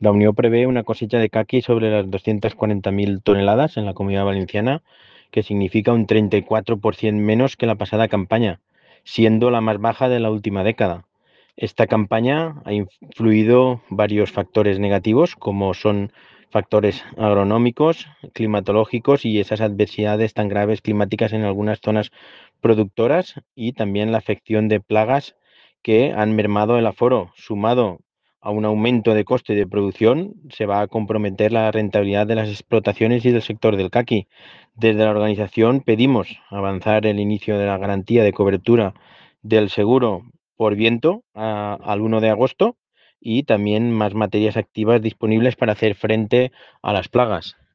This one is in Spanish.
La Unión prevé una cosecha de caqui sobre las 240.000 toneladas en la Comunidad Valenciana, que significa un 34% menos que la pasada campaña, siendo la más baja de la última década. Esta campaña ha influido varios factores negativos, como son factores agronómicos, climatológicos y esas adversidades tan graves climáticas en algunas zonas productoras, y también la afección de plagas que han mermado el aforo, sumado a un aumento de coste de producción. Se va a comprometer la rentabilidad de las explotaciones y del sector del caqui. Desde la organización pedimos avanzar el inicio de la garantía de cobertura del seguro por viento al 1 de agosto, y también más materias activas disponibles para hacer frente a las plagas.